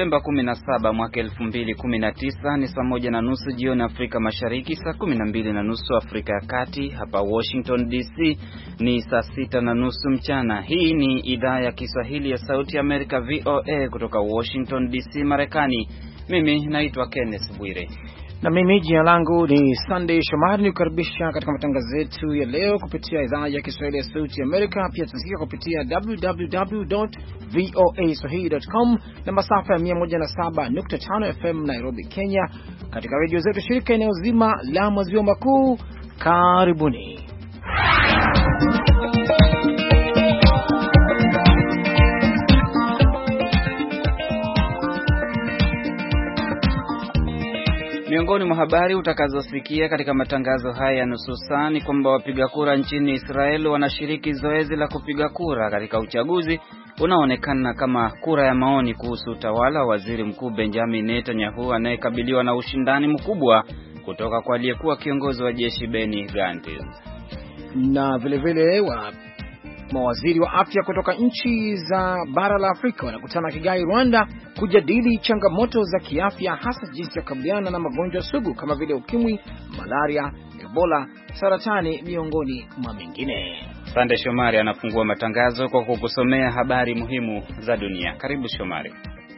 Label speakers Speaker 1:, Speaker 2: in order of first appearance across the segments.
Speaker 1: Septemba 17 mwaka 2019 ni saa 1:30 jioni Afrika Mashariki, saa 12:30 Afrika ya Kati. Hapa Washington DC ni saa 6:30 mchana. Hii ni idhaa ya Kiswahili ya Sauti ya Amerika VOA kutoka Washington DC, Marekani. Mimi naitwa Kenneth Bwire.
Speaker 2: Na mimi jina langu ni Sunday Shomari, nikukaribisha katika matangazo yetu ya leo kupitia idhaa ya Kiswahili ya Sauti ya Amerika. Pia tunasikia kupitia www.voaswahili.com na masafa ya 107.5 FM Nairobi, Kenya, katika redio zetu shirika eneo zima la maziwa makuu. Karibuni.
Speaker 1: Miongoni mwa habari utakazosikia katika matangazo haya ya nusu saa ni kwamba wapiga kura nchini Israeli wanashiriki zoezi la kupiga kura katika uchaguzi unaoonekana kama kura ya maoni kuhusu utawala wa Waziri Mkuu Benjamin Netanyahu anayekabiliwa na ushindani mkubwa kutoka kwa aliyekuwa kiongozi wa jeshi Benny Gantz.
Speaker 2: Na vile mawaziri wa afya kutoka nchi za bara la Afrika wanakutana Kigali, Rwanda, kujadili changamoto za kiafya, hasa jinsi ya kukabiliana na magonjwa sugu kama vile ukimwi, malaria, Ebola, saratani, miongoni mwa mengine.
Speaker 1: Sande Shomari anafungua matangazo kwa kukusomea habari muhimu za dunia. Karibu Shomari.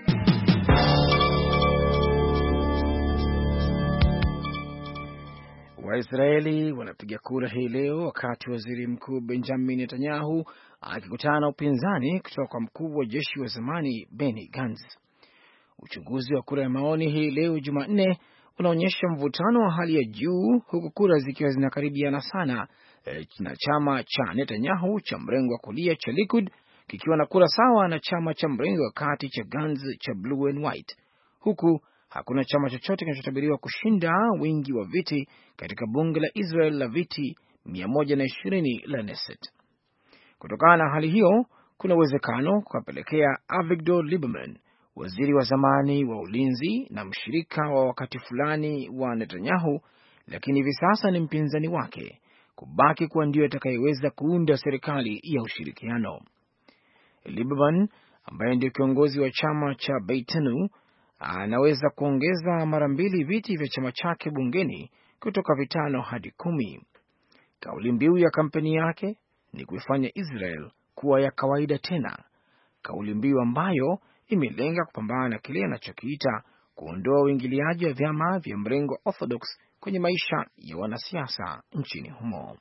Speaker 2: Waisraeli wanapiga kura hii leo wakati Waziri Mkuu Benjamin Netanyahu akikutana na upinzani kutoka kwa mkuu wa jeshi wa zamani Benny Gantz. Uchunguzi wa kura ya maoni hii leo Jumanne unaonyesha mvutano wa hali ya juu, huku kura zikiwa zinakaribiana sana, na chama cha Netanyahu cha mrengo wa kulia cha Likud kikiwa na kura sawa na chama cha mrengo wa kati cha Gantz cha Blue and White, huku hakuna chama chochote kinachotabiriwa kushinda wingi wa viti katika bunge la Israel la viti 120 la Knesset. Kutokana na hali hiyo, kuna uwezekano kupelekea Avigdor Lieberman, waziri wa zamani wa ulinzi na mshirika wa wakati fulani wa Netanyahu, lakini hivi sasa ni mpinzani wake, kubaki kuwa ndio atakayeweza kuunda serikali ya ushirikiano. Lieberman, ambaye ndio kiongozi wa chama cha Beitenu, anaweza kuongeza mara 2 viti vya chama chake bungeni kutoka 5 hadi 10. Kauli mbiu ya kampeni yake ni kuifanya Israel kuwa ya kawaida tena, kauli mbiu ambayo imelenga kupambana na kile anachokiita kuondoa uingiliaji wa vyama vya mrengo Orthodox kwenye maisha ya wanasiasa nchini humo.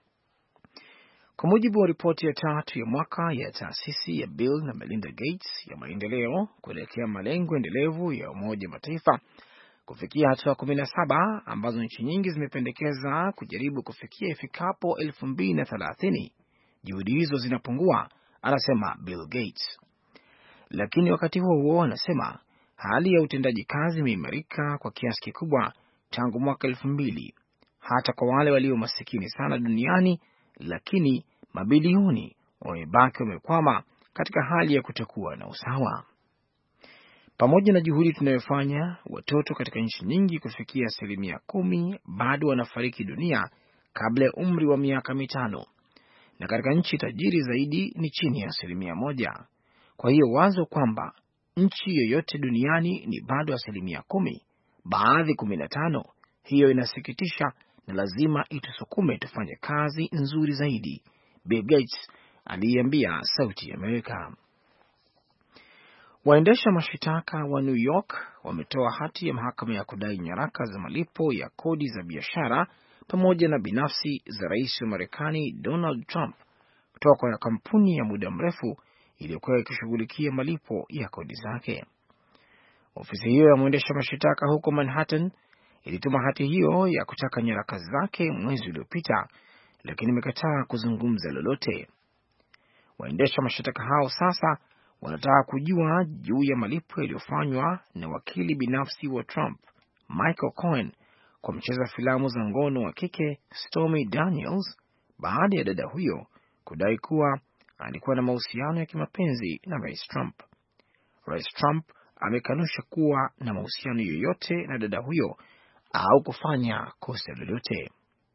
Speaker 2: Kwa mujibu wa ripoti ya tatu ya mwaka ya taasisi ya Bill na Melinda Gates ya maendeleo kuelekea malengo endelevu ya Umoja wa Mataifa, kufikia hatua 17 ambazo nchi nyingi zimependekeza kujaribu kufikia ifikapo 2030, juhudi hizo zinapungua, anasema Bill Gates. Lakini wakati huo anasema hali ya utendaji kazi imeimarika kwa kiasi kikubwa tangu mwaka 2000, hata kwa wale walio masikini sana duniani, lakini mabilioni wamebaki wamekwama katika hali ya kutokuwa na usawa. Pamoja na juhudi tunayofanya, watoto katika nchi nyingi kufikia 10% bado wanafariki dunia kabla ya umri wa miaka 5, na katika nchi tajiri zaidi ni chini ya 1%. Kwa hiyo wazo kwamba nchi yoyote duniani ni bado 10%, baadhi 15%, hiyo inasikitisha na lazima itusukume tufanye kazi nzuri zaidi, Bill Gates aliambia Sauti ya Amerika. Waendesha mashitaka wa New York wametoa hati ya mahakama ya kudai nyaraka za malipo ya kodi za biashara pamoja na binafsi za rais wa Marekani Donald Trump kutoka kwa kampuni ya muda mrefu iliyokuwa ikishughulikia malipo ya kodi zake. Ofisi hiyo ya mwendesha mashitaka huko Manhattan ilituma hati hiyo ya kutaka nyaraka zake mwezi uliopita, lakini imekataa kuzungumza lolote. Waendesha mashitaka hao sasa wanataka kujua juu ya malipo yaliyofanywa na wakili binafsi wa Trump, Michael Cohen, kwa mcheza filamu za ngono wa kike Stormy Daniels, baada ya dada huyo kudai kuwa alikuwa na mahusiano ya kimapenzi na Rais Trump. Rais Trump amekanusha kuwa na mahusiano yoyote na dada huyo au kufanya kosa lolote.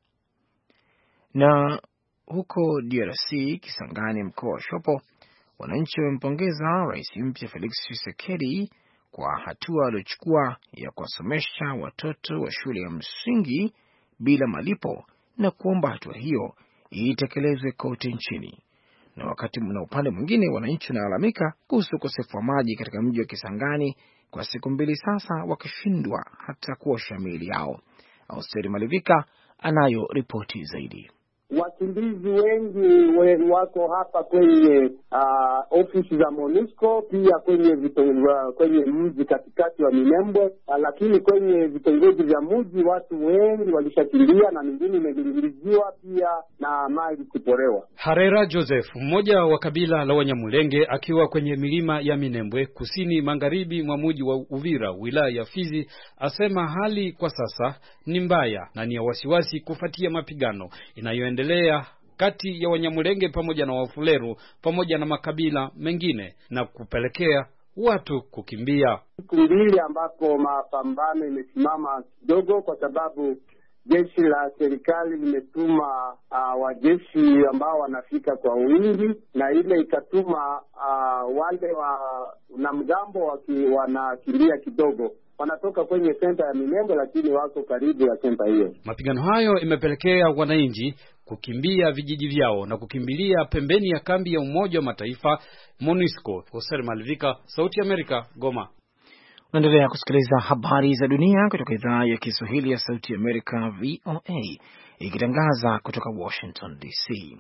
Speaker 2: Na huko DRC, Kisangani, mkoa wa Shopo, wananchi wamempongeza rais mpya Felix Tshisekedi kwa hatua waliochukua ya kuwasomesha watoto wa shule ya msingi bila malipo na kuomba hatua hiyo itekelezwe kote nchini. Na upande mwingine, wananchi wanalalamika kuhusu ukosefu wa maji katika mji wa Kisangani kwa siku 2 sasa, wakishindwa hata kuosha miili yao. Austeri Malivika anayo ripoti zaidi.
Speaker 3: Wakimbizi wengi wako hapa kwenye ofisi za MONUSCO, pia kwenye mji katikati wa Minembwe, lakini kwenye vitongoji vya mji watu wengi walishakimbia na mingine imeingiliziwa pia na mali kuporewa.
Speaker 4: Harera Joseph, mmoja wa kabila la Wanyamulenge, akiwa kwenye milima ya Minembwe kusini magharibi mwa mji wa Uvira, wilaya ya Fizi, asema hali kwa sasa ni mbaya na ni ya wasiwasi kufuatia mapigano inayoendelea kati ya Wanyamulenge pamoja na Wafuleru pamoja na makabila mengine na kupelekea watu kukimbia.
Speaker 3: Siku 2 ambapo mapambano imesimama kidogo kwa sababu jeshi la serikali limetuma wajeshi ambao wanafika kwa wingi, na ile ikatuma wale wanamgambo wanakimbia kidogo. Wanatoka kwenye senta ya Minembwe lakini wako karibu ya senta hiyo.
Speaker 4: Mapigano hayo imepelekea wananchi kukimbia vijiji vyao na kukimbilia pembeni ya kambi ya Umoja wa Mataifa MONUSCO. Hoser Malvika, Sauti ya Amerika, Goma.
Speaker 2: Unaendelea kusikiliza habari za dunia kutoka idhaa ya Kiswahili ya Sauti ya Amerika VOA, ikitangaza kutoka Washington DC.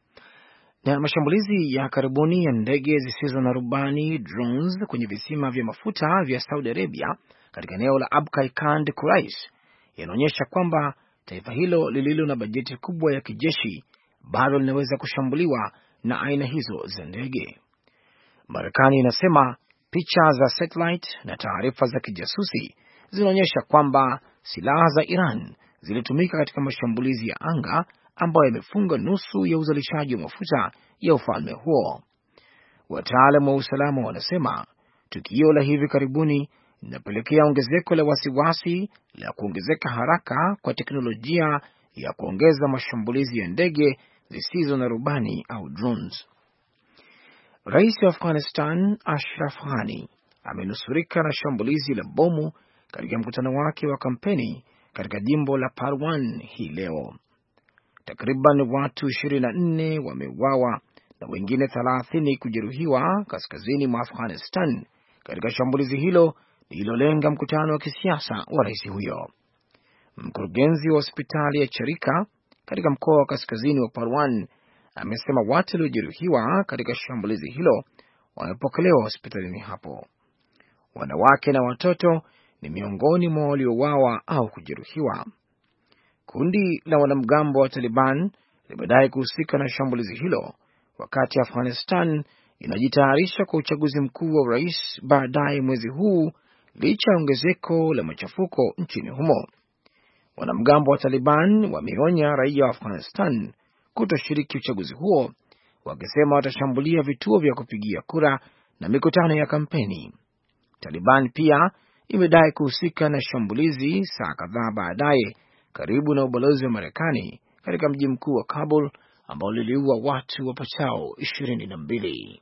Speaker 2: Na mashambulizi ya karibuni ya ndege zisizo na rubani drones kwenye visima vya mafuta vya Saudi Arabia katika eneo la Abqaiq Khan Quraish yanaonyesha kwamba taifa hilo lililo na bajeti kubwa ya kijeshi bado linaweza kushambuliwa na aina hizo za ndege. Marekani inasema picha za satellite na taarifa za kijasusi zinaonyesha kwamba silaha za Iran zilitumika katika mashambulizi ya anga ambayo yamefunga nusu ya uzalishaji wa mafuta ya ufalme huo. Wataalamu wa usalama wanasema tukio la hivi karibuni linapelekea ongezeko la wasiwasi la kuongezeka haraka kwa teknolojia ya kuongeza mashambulizi ya ndege zisizo na rubani au drones. Rais wa Afghanistan Ashraf Ghani amenusurika na shambulizi la bomu katika mkutano wake wa kampeni katika jimbo la Parwan hii leo. Takriban watu 24 wameuawa na wengine 30 kujeruhiwa kaskazini mwa Afghanistan katika shambulizi hilo lililolenga mkutano wa kisiasa wa rais huyo. Mkurugenzi wa hospitali ya Charika katika mkoa wa kaskazini wa Parwan amesema watu waliojeruhiwa katika shambulizi hilo wamepokelewa hospitalini hapo. Wanawake na watoto ni miongoni mwa waliouawa au kujeruhiwa. Kundi la wanamgambo wa Taliban limedai kuhusika na shambulizi hilo wakati Afghanistan inajitayarisha kwa uchaguzi mkuu wa rais baadaye mwezi huu, licha ya ongezeko la machafuko nchini humo. Wanamgambo wa Taliban wameonya raia wa Afghanistan kutoshiriki uchaguzi huo, wakisema watashambulia vituo vya kupigia kura na mikutano ya kampeni. Taliban pia imedai kuhusika na shambulizi saa kadhaa baadaye karibu na ubalozi wa Marekani katika mji mkuu wa Kabul ambao liliua watu wapatao 22.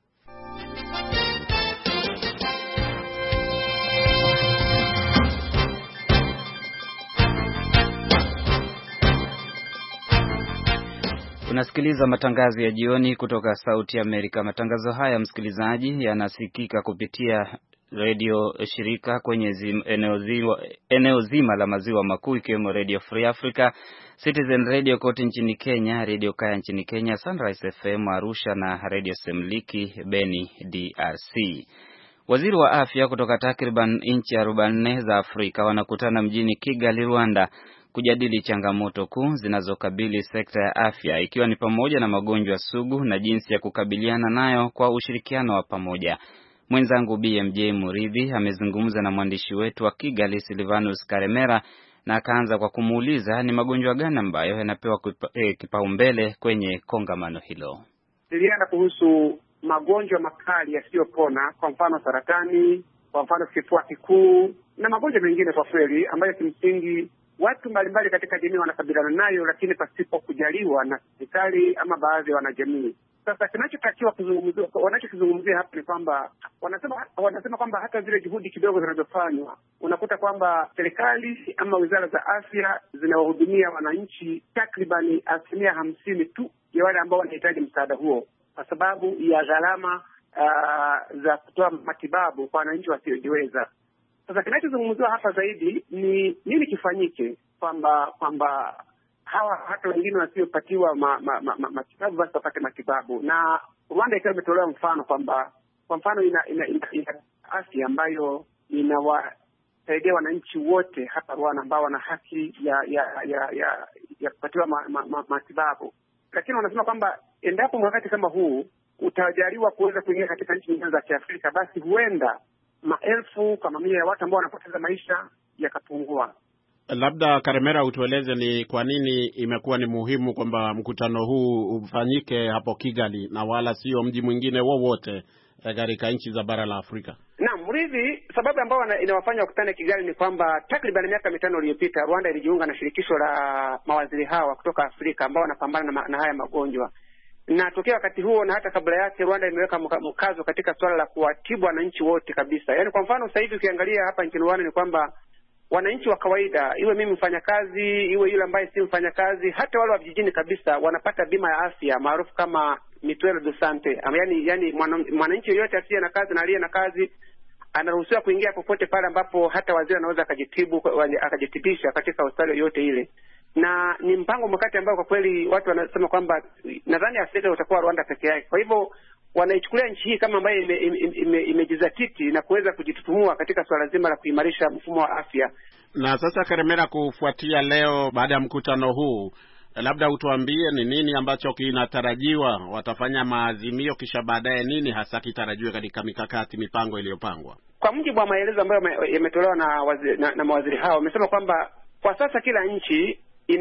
Speaker 1: Unasikiliza matangazo ya jioni kutoka Sauti ya Amerika. Matangazo haya, msikilizaji, yanasikika kupitia redio shirika kwenye eneo zima la maziwa makuu, ikiwemo Radio Free Africa, Citizen Radio kote nchini Kenya, Radio Kaya nchini Kenya, Sunrise FM Arusha na Radio Semliki Beni DRC. Waziri wa afya kutoka takriban nchi 44 za Afrika wanakutana mjini Kigali, Rwanda, kujadili changamoto kuu zinazokabili sekta ya afya, ikiwa ni pamoja na magonjwa sugu na jinsi ya kukabiliana nayo kwa ushirikiano wa pamoja. Mwenzangu BMJ Muridhi amezungumza na mwandishi wetu wa Kigali Silvanus Karemera na akaanza kwa kumuuliza ni magonjwa gani ambayo yanapewa kipaumbele kwenye kongamano hilo.
Speaker 5: Tulienda kuhusu magonjwa makali yasiyopona, kwa mfano saratani, kwa mfano kifua kikuu na magonjwa mengine kwa kweli ambayo kimsingi watu mbalimbali katika jamii wanakabiliana nayo, lakini pasipo kujaliwa na serikali ama baadhi ya wanajamii. Sasa kinachotakiwa kuzungumziwa, wanachokizungumzia hapa ni kwamba wanasema kwamba hata zile juhudi kidogo zinazofanywa, unakuta kwamba serikali ama wizara za afya zinawahudumia wananchi takribani 50% tu ya wale ambao wanahitaji msaada huo, kwa sababu ya gharama za kutoa matibabu kwa wananchi wasiojiweza. Sasa kinachozungumziwa hapa zaidi ni nini kifanyike, kwamba hawa hata wengine wasiopatiwa matibabu basi wapate matibabu. Na Rwanda ikiwa imetolewa mfano kwamba kwa mfano ina afya ambayo inawasaidia wananchi wote hapa Rwanda ambao wana haki ya kupatiwa matibabu. Lakini wanasema kwamba endapo wakati kama huu utajaliwa kuweza kuingia katika nchi nyingine za Kiafrika, basi huenda maelfu kwa mamia ya watu ambao wanapoteza maisha yakapungua.
Speaker 6: Labda Karemera, utueleze ni kwa nini imekuwa ni muhimu kwamba mkutano huu ufanyike hapo Kigali na wala sio mji mwingine wowote katika nchi za bara la Afrika?
Speaker 5: Naam, Mridhi, sababu ambayo inawafanya wakutane Kigali ni kwamba takriban miaka 5 iliyopita Rwanda ilijiunga na shirikisho la mawaziri hawa kutoka Afrika ambao wanapambana na haya magonjwa. Na tokea wakati huo na hata kabla yake Rwanda imeweka mkazo katika swala la kuwatibu wananchi wote kabisa. Yaani kwa mfano sasa hivi ukiangalia hapa nchini Rwanda ni kwamba wananchi wa kawaida, iwe mimi mfanyakazi, iwe yule ambaye si mfanyakazi, hata wale wa vijijini kabisa wanapata bima ya afya maarufu kama Mutuelle de Sante. Yaani mwananchi yeyote asiye na kazi na aliye na kazi anaruhusiwa kuingia popote pale ambapo hata waziri anaweza akajitibisha katika hospitali yote ile. Na ni mpango mkakati ambao kwa kweli watu wanasema kwamba nadhani Afrika utakuwa Rwanda peke yake. Kwa hivyo wanaichukulia nchi hii kama ambayo imejizatiti na kuweza kujitutumua katika swala zima la kuimarisha mfumo wa afya.
Speaker 6: Na sasa Karemera, kufuatia leo baada ya mkutano huu, labda utuambie ni nini ambacho kinatarajiwa, watafanya maazimio, kisha baadaye nini hasa kitarajiwe katika mipango iliyopangwa?
Speaker 5: Kwa mujibu wa maelezo ambayo yametolewa na mawaziri hao, wamesema kwamba kwa sasa kila nchi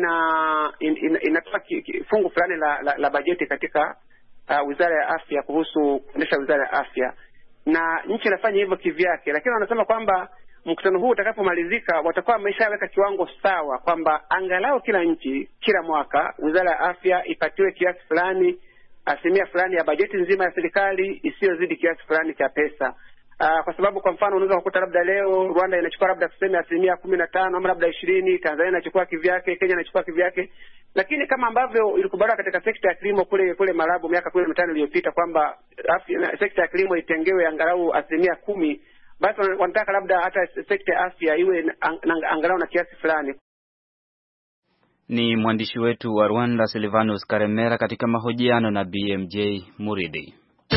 Speaker 5: inatoa fungu fulani la bajeti katika wizara ya afya kuhusu kuendesha wizara ya afya, na nchi inafanya hivyo kivyake. Lakini wanasema kwamba mkutano huu utakapomalizika watakuwa wameshaweka kiwango sawa kwamba angalau kila nchi kila mwaka wizara ya afya ipatiwe kiasi fulani, asilimia fulani ya bajeti nzima ya serikali isiyozidi kiasi fulani cha pesa. Kwa sababu kwa mfano unaweza kukuta labda leo Rwanda inachukua labda tuseme 15% ama labda 20%, Tanzania inachukua kivyake, Kenya inachukua kivyake. Lakini kama ambavyo ilikubaliwa katika sekta ya kilimo kule Malabu miaka 15 iliyopita kwamba sekta ya kilimo itengewe angalau 10%, basi wanataka labda hata sekta ya afya iwe angalau na kiasi fulani.
Speaker 1: Ni mwandishi wetu wa Rwanda Silvanus Karemera katika mahojiano na BMJ Muridhi.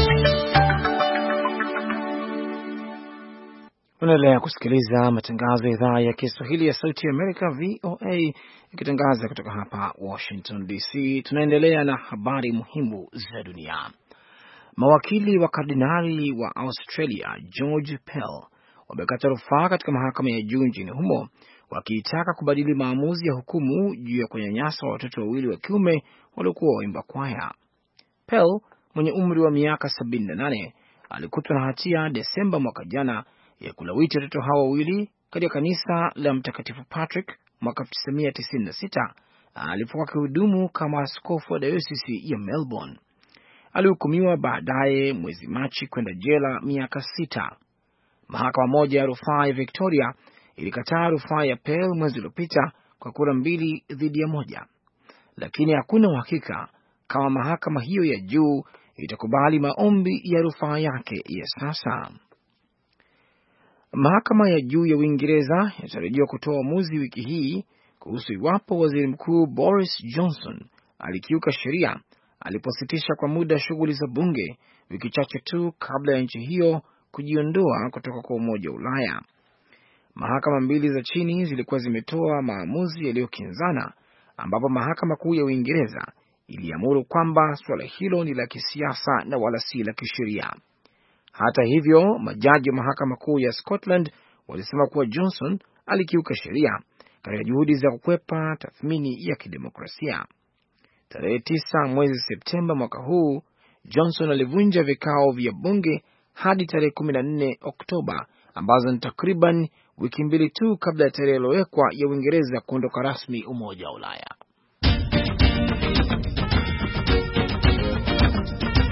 Speaker 2: Unaendelea kusikiliza matangazo ya idhaa ya Kiswahili ya Sauti ya Amerika, VOA, ikitangaza kutoka hapa Washington DC. Tunaendelea na habari muhimu za dunia. Mawakili wa kardinali wa Australia George Pell wamekata rufaa katika mahakama ya juu nchini humo wakiitaka kubadili maamuzi ya hukumu juu ya kunyanyasa watoto wawili wa kiume waliokuwa waimba kwaya. Pell mwenye umri wa miaka 78 alikutwa na hatia Desemba mwaka jana ya kulawiti watoto hao wawili katika kanisa la Mtakatifu Patrick mwaka 1996 alipokuwa akihudumu kama askofu wa dayosisi ya Melbourne. Alihukumiwa baadaye mwezi Machi kwenda jela miaka 6. Mahakama moja ya rufaa ya Victoria ilikataa rufaa ya Pell mwezi uliopita kwa kura 2-1, lakini hakuna uhakika kama mahakama hiyo ya juu itakubali maombi ya rufaa yake ya sasa. Mahakama ya juu ya Uingereza inatarajiwa kutoa uamuzi wiki hii kuhusu iwapo waziri mkuu Boris Johnson alikiuka sheria alipositisha kwa muda shughuli za bunge wiki chache tu kabla ya nchi hiyo kujiondoa kutoka kwa Umoja wa Ulaya. Mahakama mbili za chini zilikuwa zimetoa maamuzi yaliyokinzana, ambapo mahakama kuu ya Uingereza iliamuru kwamba suala hilo ni la kisiasa na wala si la kisheria. Hata hivyo, majaji wa mahakama kuu ya Scotland walisema kuwa Johnson alikiuka sheria katika juhudi za kukwepa tathmini ya kidemokrasia. Tarehe 9 mwezi Septemba mwaka huu, Johnson alivunja vikao vya bunge hadi tarehe 14 Oktoba, ambazo ni takriban wiki 2 tu kabla ya tarehe iliyowekwa ya Uingereza kuondoka rasmi Umoja wa Ulaya.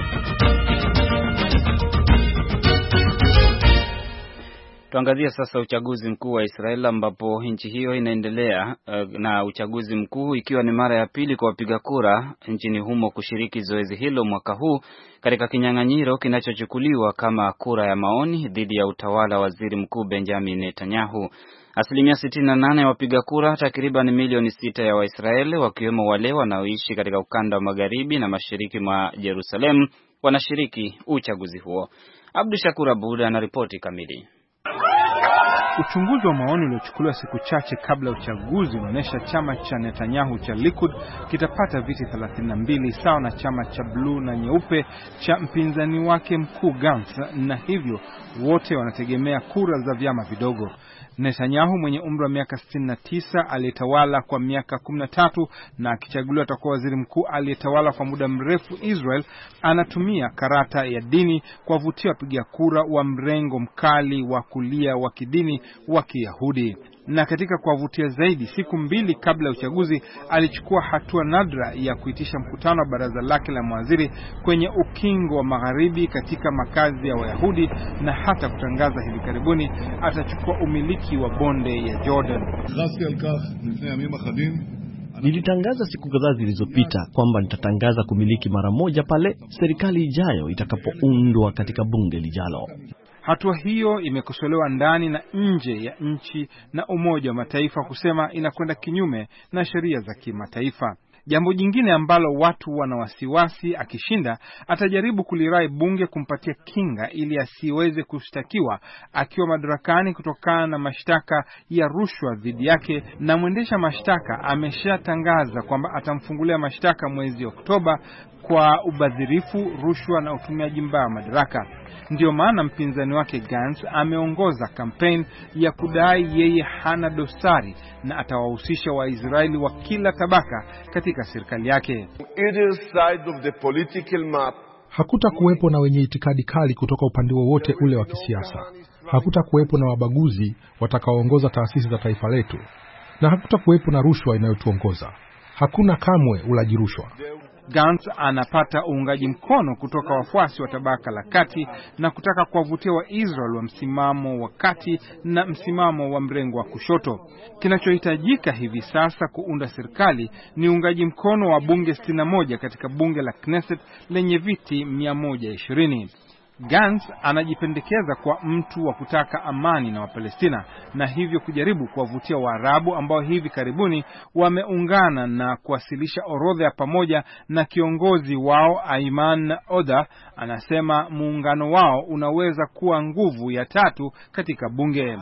Speaker 1: Tuangazie sasa uchaguzi mkuu wa Israel ambapo nchi hiyo inaendelea na uchaguzi mkuu ikiwa ni mara ya pili kwa wapiga kura nchini humo kushiriki zoezi hilo mwaka huu katika kinyang'anyiro kinachochukuliwa kama kura ya maoni dhidi ya utawala wa Waziri Mkuu Benjamin Netanyahu. Asilimia 68 ya wapiga kura, takriban milioni 6 ya Waisraeli, wakiwemo wale wanaoishi katika ukanda wa magharibi na mashariki mwa Jerusalem, wanashiriki uchaguzi huo. Abdu Shakur Abud anaripoti kamili.
Speaker 7: Uchunguzi wa maoni uliochukuliwa siku chache kabla ya uchaguzi unaonyesha chama cha Netanyahu cha Likud kitapata viti 32 sawa na chama cha bluu na nyeupe cha mpinzani wake mkuu Gantz, na hivyo wote wanategemea kura za vyama vidogo. Netanyahu mwenye umri wa miaka 69 aliyetawala kwa miaka 13 na akichaguliwa atakuwa waziri mkuu aliyetawala kwa muda mrefu Israel, anatumia karata ya dini kuwavutia wapiga kura wa mrengo mkali wa kulia wa kidini wa Kiyahudi. Na katika kuwavutia zaidi, siku 2 kabla ya uchaguzi alichukua hatua nadra ya kuitisha mkutano wa baraza lake la mawaziri kwenye ukingo wa magharibi katika makazi ya Wayahudi, na hata kutangaza hivi karibuni atachukua umiliki wa bonde ya Jordan.
Speaker 8: Nilitangaza siku kadhaa zilizopita kwamba nitatangaza kumiliki mara moja pale serikali ijayo itakapoundwa katika bunge lijalo.
Speaker 7: Hatua hiyo imekosolewa ndani na nje ya nchi na Umoja wa Mataifa kusema inakwenda kinyume na sheria za kimataifa. Jambo jingine ambalo watu wana wasiwasi, akishinda atajaribu kulirai bunge kumpatia kinga ili asiweze kushtakiwa akiwa madarakani kutokana na mashtaka ya rushwa dhidi yake, na mwendesha mashtaka ameshatangaza kwamba atamfungulia mashtaka mwezi Oktoba kwa ubadhirifu, rushwa na utumiaji mbaya wa madaraka. Ndio maana mpinzani wake Gantz ameongoza kampeni ya kudai yeye hana dosari na atawahusisha Waisraeli wa kila tabaka katika serikali yake.
Speaker 9: Hakuta kuwepo na wenye itikadi kali kutoka upande wowote ule wa kisiasa. Hakuta kuwepo na wabaguzi watakaoongoza taasisi za taifa letu, na hakuta kuwepo na rushwa inayotuongoza. Hakuna kamwe ulaji rushwa.
Speaker 7: Gantz anapata uungaji mkono kutoka wafuasi wa tabaka la kati na kutaka kuwavutia Waisraeli wa msimamo wa kati na msimamo wa mrengo wa kushoto. Kinachohitajika hivi sasa kuunda serikali ni uungaji mkono wa bunge 61 katika bunge la Knesset lenye viti 120. Gantz anajipendekeza kwa mtu wa kutaka amani na Wapalestina, na hivyo kujaribu kuwavutia Waarabu ambao hivi karibuni wameungana na kuwasilisha orodha ya pamoja, na kiongozi wao Ayman Oda anasema muungano wao unaweza kuwa nguvu ya tatu katika bunge.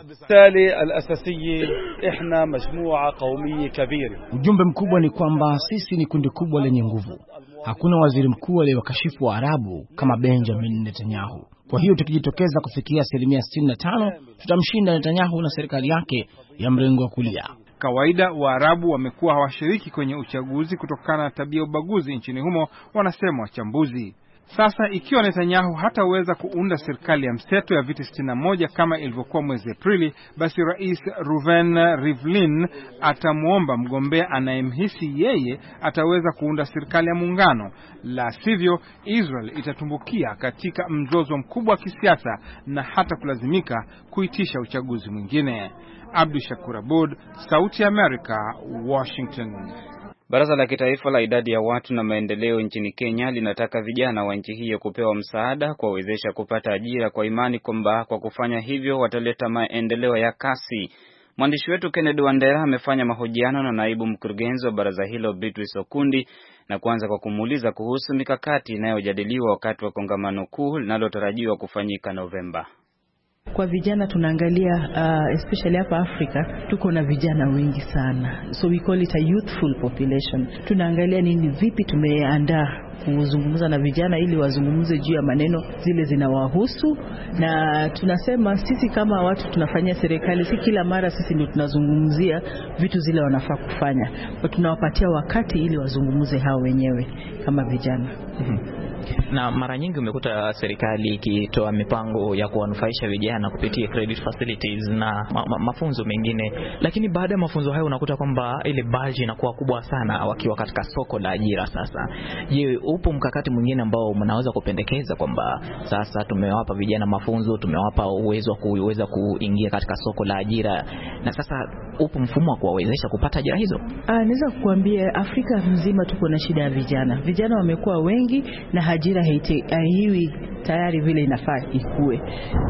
Speaker 2: Ujumbe mkubwa ni kwamba sisi ni kundi kubwa lenye nguvu. Hakuna waziri mkuu aliyewakashifu wa Arabu kama Benjamin Netanyahu. Kwa hiyo tukijitokeza kufikia 65%, tutamshinda Netanyahu na serikali yake ya mrengo wa kulia.
Speaker 7: Kawaida Waarabu wamekuwa hawashiriki kwenye uchaguzi kutokana na tabia ubaguzi nchini humo, wanasema wachambuzi. Sasa ikiwa Netanyahu hataweza kuunda serikali ya mseto ya viti 61 kama ilivyokuwa mwezi Aprili, basi Rais Reuven Rivlin atamuomba mgombea anayemhisi yeye ataweza kuunda serikali ya muungano. La sivyo, Israel itatumbukia katika mzozo mkubwa wa kisiasa na hata kulazimika kuitisha uchaguzi mwingine. Abdu Shakur Abud, Sauti ya Amerika, Washington.
Speaker 1: Baraza la Kitaifa la Idadi ya Watu na Maendeleo nchini Kenya linataka vijana wa nchi hiyo kupewa msaada kuwawezesha kupata ajira kwa imani kwamba kwa kufanya hivyo wataleta maendeleo ya kasi. Mwandishi wetu Kennedy Wandera amefanya mahojiano na naibu mkurugenzi wa baraza hilo Beatrice Okundi, na kuanza kwa kumuuliza kuhusu mikakati inayojadiliwa wakati wa kongamano kuu linalotarajiwa kufanyika Novemba.
Speaker 10: Kwa vijana tunaangalia especially hapa Afrika tuko na vijana wengi sana, so we call it a youthful population. Tunaangalia nini, vipi tumeandaa kuzungumza na vijana ili wazungumze juu ya maneno zile zinawahusu, na tunasema sisi kama watu tunafanya serikali, si kila mara sisi ndio tunazungumzia vitu zile wanafaa kufanya, but tunawapatia wakati ili wazungumze hao wenyewe kama vijana.
Speaker 11: Na mara nyingi umekuta serikali ikitoa mipango ya kuwanufaisha vijana kupitia credit facilities na mafunzo mengine, lakini baada ya mafunzo hayo unakuta kwamba ile budget inakuwa kubwa sana wakiwa katika soko la ajira. Sasa je, upo mkakati mwingine ambao mnaweza kupendekeza kwamba sasa tumewapa vijana mafunzo, tumewapa uwezo wa kuweza kuingia katika soko la ajira, na sasa upo mfumo wa kuwawezesha kupata ajira hizo?
Speaker 10: Naweza kukuambia Afrika mzima tuko na shida ya vijana. Vijana wamekuwa wengi na ajira haiwi tayari vile inafaa ikue.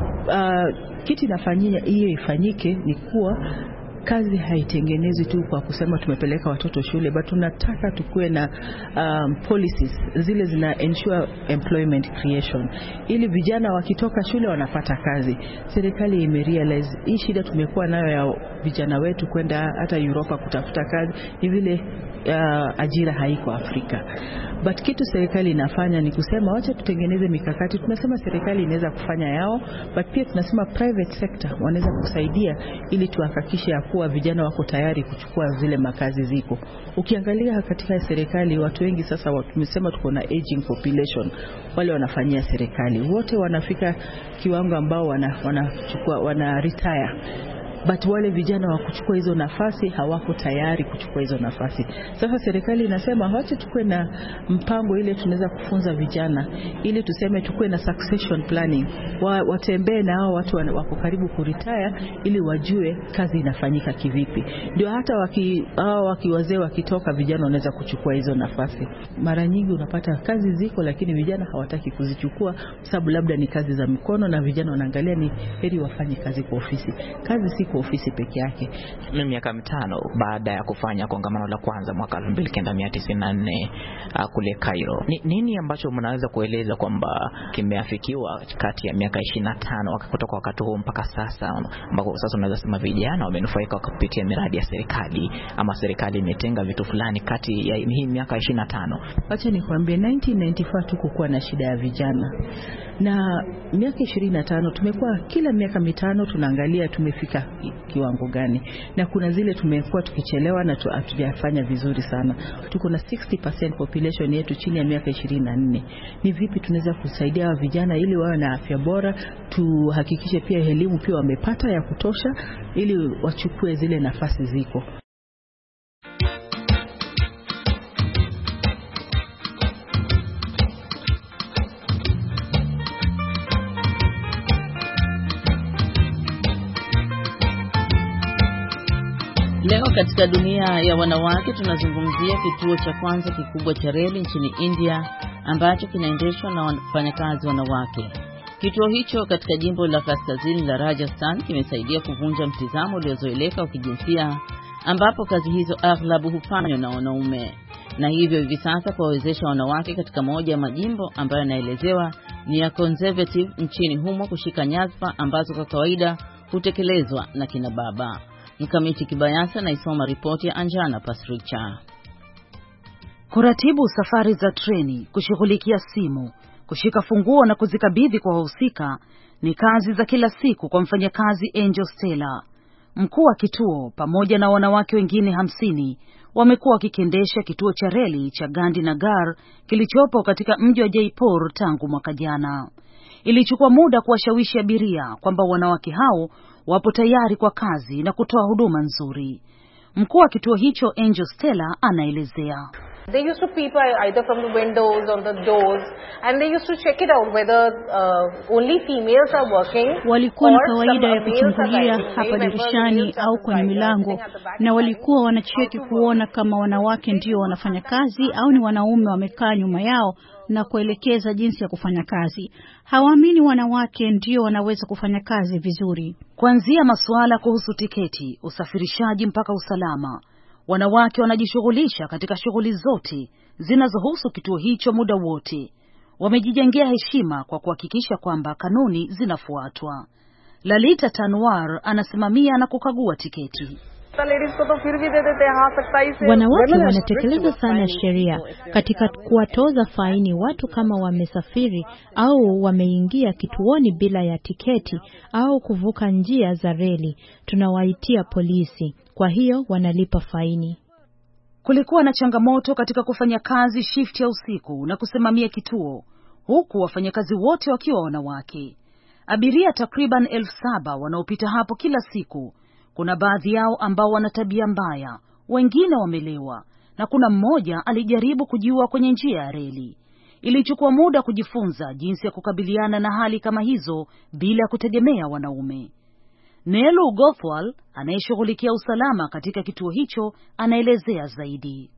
Speaker 10: Kitu inafanyia hiyo ifanyike ni kuwa kazi haitengenezwi tu kwa kusema tumepeleka watoto shule, but tunataka tukue na policies zile zina ensure employment creation, ili vijana wakitoka shule wanapata kazi. Serikali imerealize hii shida tumekuwa nayo ya vijana wetu kwenda hata Europa kutafuta kazi, ni vile ajira haiko Afrika. But kitu serikali inafanya ni kusema wacha tutengeneze mikakati. Tunasema serikali inaweza kufanya yao, but pia tunasema private sector wanaweza kusaidia ili tuhakikishe kuwa vijana wako tayari kuchukua zile makazi ziko. Ukiangalia katika serikali watu wengi sasa tumesema tuko na aging population, wale wanafanyia serikali wote wanafika kiwango ambao wana retire. But wale vijana wa kuchukua hizo nafasi hawako tayari kuchukua hizo nafasi. Sasa serikali inasema wacha tukue na mpango ile tunaweza kufunza vijana, ili tuseme tukue na succession planning, watembee na hao watu wako karibu kuretire, ili wajue kazi inafanyika kivipi. Ndio hata wazee wakitoka, vijana wanaweza kuchukua hizo nafasi. Mara nyingi unapata kazi ziko, lakini vijana hawataki kuzichukua sababu labda ni kazi za mikono, na vijana wanaangalia ni heri wafanye kazi kwa ofisi. Kazi si kwa ofisi peke yake.
Speaker 11: Miaka 5 baada ya kufanya kongamano la kwanza mwaka 1994 kule Cairo, nini ambacho mnaweza kueleza kwamba kimeafikiwa kati ya miaka 25 kutoka wakati huo mpaka sasa, ambako sasa unaweza sema vijana wamenufaika kupitia miradi ya serikali, ama serikali imetenga vitu fulani kati ya hii miaka 25?
Speaker 10: Acha nikwambie 1994 tukokuwa na shida ya vijana, na miaka 25 tumekuwa kila miaka 5 tunaangalia tumefika kiwango gani, na kuna zile tumekuwa tukichelewa na hatujafanya vizuri sana. Tuko na 60% population yetu chini ya miaka 24. Ni vipi tunaweza kusaidia wa vijana ili wawe na afya bora, tuhakikishe pia elimu pia wamepata ya kutosha, ili wachukue zile nafasi ziko.
Speaker 12: Leo katika dunia ya wanawake tunazungumzia kituo cha kwanza kikubwa cha reli nchini India ambacho kinaendeshwa na wafanyakazi wanawake. Kituo hicho katika jimbo la kaskazini la Rajasthan kimesaidia kuvunja mtizamo uliozoeleka wa kijinsia ambapo kazi hizo aghlabu hufanywa na wanaume, na hivyo hivi sasa kuwawezesha wanawake katika moja ya majimbo ambayo yanaelezewa ni ya conservative nchini humo kushika nyadhifa ambazo kwa kawaida hutekelezwa na kina baba. Mkamiti Kibayasa na isoma ripoti ya Anjana Pasricha.
Speaker 13: Kuratibu safari za treni, kushughulikia simu, kushika funguo na kuzikabidhi kwa wahusika ni kazi za kila siku kwa mfanyakazi Angel Stella. Mkuu wa kituo pamoja na wanawake wengine 50 wamekuwa wakikiendesha kituo cha reli cha Gandhinagar kilichopo katika mji wa Jaipur tangu mwaka jana. Ilichukua muda kuwashawishi abiria kwamba wanawake hao wapo tayari kwa kazi na kutoa huduma nzuri. Mkuu wa kituo hicho Angel Stella anaelezea.
Speaker 14: They used to peep either from the windows or the doors, and they used to check it out whether only females are working.
Speaker 15: Walikuwa na kawaida ya kuchungulia hapa dirishani au kwenye milango, na walikuwa wanacheki kuona kama wanawake ndio wanafanya kazi au ni wanaume wamekaa nyuma yao na kuelekeza jinsi ya kufanya kazi. Hawaamini wanawake ndio wanaweza kufanya kazi vizuri.
Speaker 13: Kuanzia masuala kuhusu tiketi, usafirishaji mpaka usalama, wanawake wanajishughulisha katika shughuli zote zinazohusu kituo hicho muda wote. Wamejijengea heshima kwa kuhakikisha kwamba kanuni zinafuatwa. Lalita Tanwar anasimamia na kukagua tiketi.
Speaker 15: Wanawake wanatekeleza sana sheria katika kuwatoza faini watu kama wamesafiri au wameingia kituoni bila ya tiketi au kuvuka njia za reli. Tunawaitia polisi, kwa hiyo wanalipa faini.
Speaker 13: Kulikuwa na changamoto katika kufanya kazi shift ya usiku na kusimamia kituo, huku wafanyakazi wote wakiwa wanawake. Abiria takriban 7,000 wanaopita hapo kila siku. Kuna baadhi yao ambao wana tabia mbaya, wengine wamelewa, na kuna mmoja alijaribu kujiua kwenye njia ya reli. Ilichukua muda kujifunza jinsi ya kukabiliana na hali kama hizo bila kutegemea wanaume. Nelu Gothwal anayeshughulikia usalama katika kituo hicho anaelezea zaidi.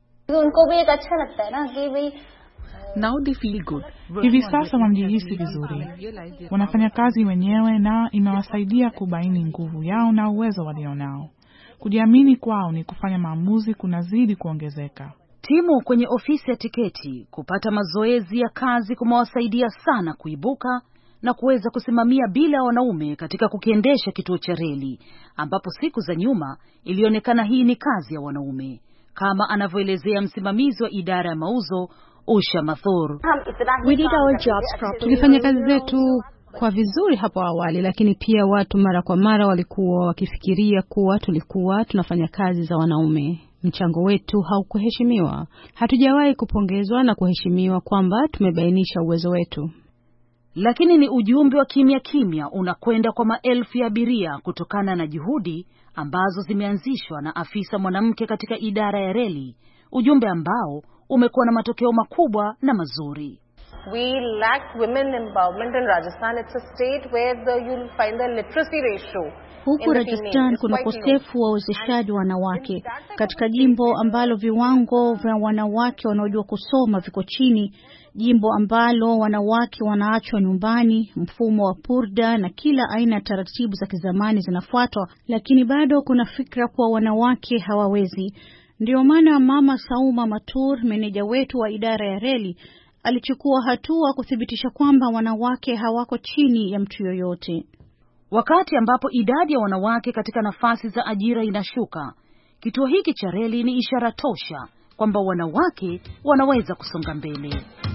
Speaker 16: Now they feel good. Hivi sasa wanajihisi vizuri. Wanafanya kazi wenyewe na imewasaidia kubaini nguvu yao na uwezo walionao. Kujiamini kwao ni kufanya maamuzi kunazidi kuongezeka.
Speaker 13: Timu kwenye ofisi ya tiketi kupata mazoezi ya kazi kumewasaidia sana kuibuka na kuweza kusimamia bila wanaume katika kukiendesha kituo cha reli, ambapo siku za nyuma ilionekana hii ni kazi ya wanaume, kama anavyoelezea msimamizi wa idara ya mauzo Usha Mathur.
Speaker 15: Tulifanya kazi zetu kwa vizuri hapo awali, lakini pia watu mara kwa mara walikuwa wakifikiria kuwa tulikuwa tunafanya kazi za wanaume. Mchango wetu haukuheshimiwa. Hatujawahi kupongezwa na kuheshimiwa kwamba tumebainisha uwezo wetu.
Speaker 13: Lakini ni ujumbe wa kimya kimya unakwenda kwa maelfu ya abiria kutokana na juhudi ambazo zimeanzishwa na afisa mwanamke katika idara ya reli, ujumbe ambao umekuwa na matokeo makubwa na mazuri.
Speaker 14: We lack women empowerment in Rajasthan. It's a state where you'll find the literacy ratio.
Speaker 15: Huku Rajasthan kuna ukosefu wa uwezeshaji wa wanawake katika jimbo ambalo viwango vya wanawake wanaojua kusoma viko chini, jimbo ambalo wanawake wanaachwa nyumbani, mfumo wa purda na kila aina ya taratibu za kizamani zinafuatwa, lakini bado kuna fikra kuwa wanawake hawawezi. Ndio maana Mama Sauma Matur, meneja wetu wa idara ya reli, alichukua hatua kuthibitisha kwamba wanawake hawako chini ya mtu yoyote.
Speaker 13: Wakati ambapo idadi ya wanawake katika nafasi za ajira inashuka, kituo hiki cha reli ni ishara tosha kwamba wanawake wanaweza kusonga mbele.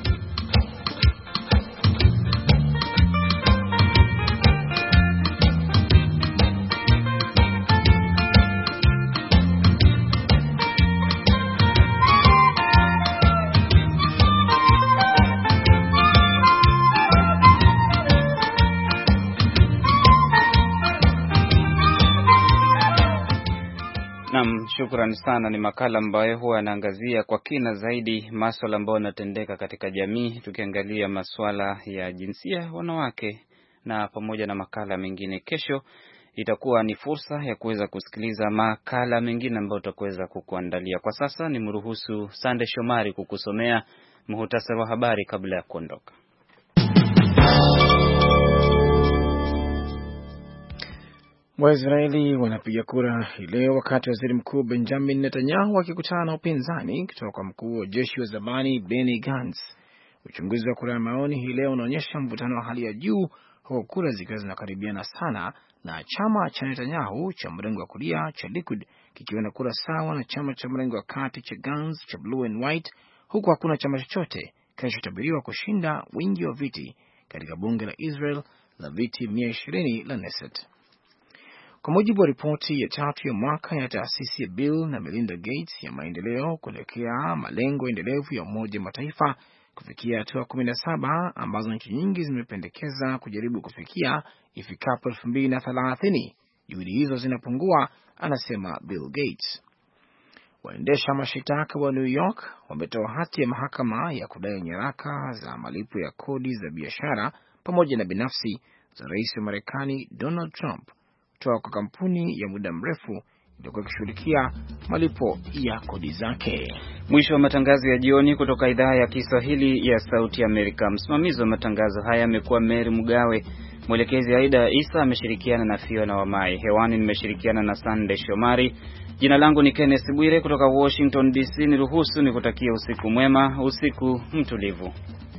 Speaker 1: Shukrani sana. Ni makala ambayo huwa yanaangazia kwa kina zaidi masuala ambayo yanatendeka katika jamii, tukiangalia masuala ya jinsia, wanawake na pamoja na makala mengine. Kesho itakuwa ni fursa ya kuweza kusikiliza makala mengine ambayo tutakuweza kukuandalia. Kwa sasa ni mruhusu Sande Shomari kukusomea muhtasari wa habari kabla ya kuondoka.
Speaker 2: Waisraeli wanapiga kura hii leo wakati waziri mkuu Benjamin Netanyahu akikutana na upinzani kutoka kwa mkuu wa jeshi wa zamani Benny Gantz. Uchunguzi wa kura ya maoni hii leo unaonyesha mvutano wa hali ya juu, huku kura zikiwa zinakaribiana sana, na chama cha Netanyahu cha mrengo wa kulia cha Likud kikiwa na kura sawa na chama cha mrengo wa kati cha Gantz cha Blue and White, huku hakuna chama chochote kinachotabiriwa kushinda wingi wa viti katika bunge la Israel la viti 120 la Knesset. Kwa mujibu wa ripoti ya tatu ya mwaka ya taasisi ya Bill na Melinda Gates ya maendeleo kuelekea malengo endelevu ya Umoja Mataifa kufikia hatua 17 ambazo nchi nyingi zimependekeza kujaribu kufikia ifikapo 2030, juhudi hizo zinapungua, anasema Bill Gates. Waendesha mashitaka wa New York wametoa hati ya mahakama ya kudai nyaraka za malipo ya kodi za biashara pamoja na binafsi za rais wa Marekani Donald Trump kutoka kwa kampuni ya muda mrefu iliyokuwa ikishughulikia malipo ya kodi zake.
Speaker 1: Mwisho wa matangazo ya jioni kutoka idhaa ya Kiswahili ya Sauti Amerika. Msimamizi wa matangazo haya amekuwa Mary Mugawe, mwelekezi Aida Isa ameshirikiana na Fiona Wamai. Hewani nimeshirikiana na Sande Shomari. Jina langu ni Kenneth Bwire kutoka Washington DC. Niruhusu nikutakia usiku mwema, usiku mtulivu.